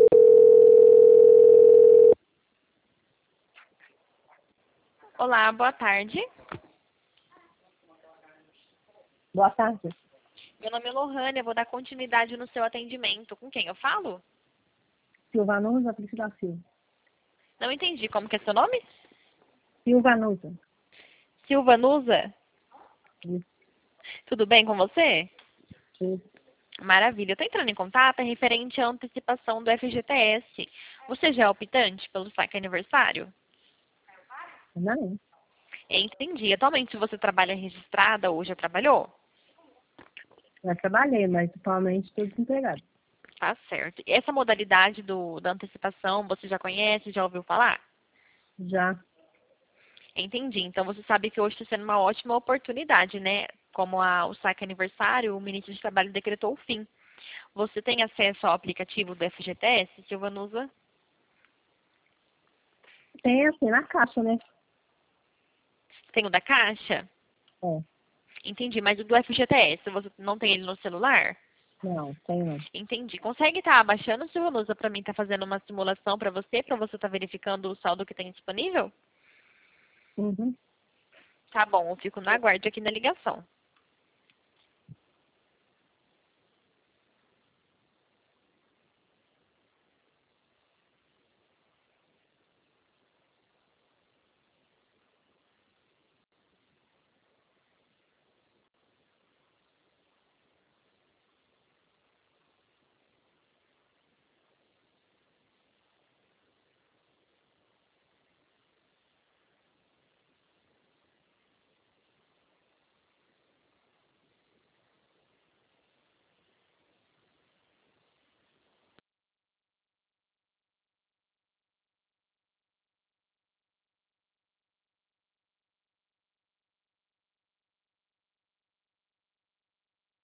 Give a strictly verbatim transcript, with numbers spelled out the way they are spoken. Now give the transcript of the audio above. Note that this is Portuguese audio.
Olá, boa tarde. Boa tarde. Meu nome é Lohane, eu vou dar continuidade no seu atendimento. Com quem eu falo? Silva Nusa, Priscila Silva. Não entendi. Como que é seu nome? Silva Nusa. Silva Nusa. Isso. Tudo bem com você? Isso. Maravilha. Eu estou entrando em contato é referente à antecipação do F G T S. Você já é optante pelo saque aniversário? Não. Entendi. Atualmente você trabalha registrada ou já trabalhou? Já trabalhei, mas atualmente estou desempregado. Tá certo. E essa modalidade do, da antecipação você já conhece, já ouviu falar? Já. Entendi. Então você sabe que hoje está sendo uma ótima oportunidade, né? Como a, o saque aniversário, o ministro de Trabalho decretou o fim. Você tem acesso ao aplicativo do F G T S, Silvanusa? Tem assim na caixa, né? Tem o da Caixa? É. Entendi. Mas o do F G T S, você não tem ele no celular? Não, tem não. Entendi. Consegue estar abaixando, Silvanusa, para mim estar fazendo uma simulação para você, para você estar verificando o saldo que tem disponível? Uhum. Tá bom, eu fico na guarda aqui na ligação.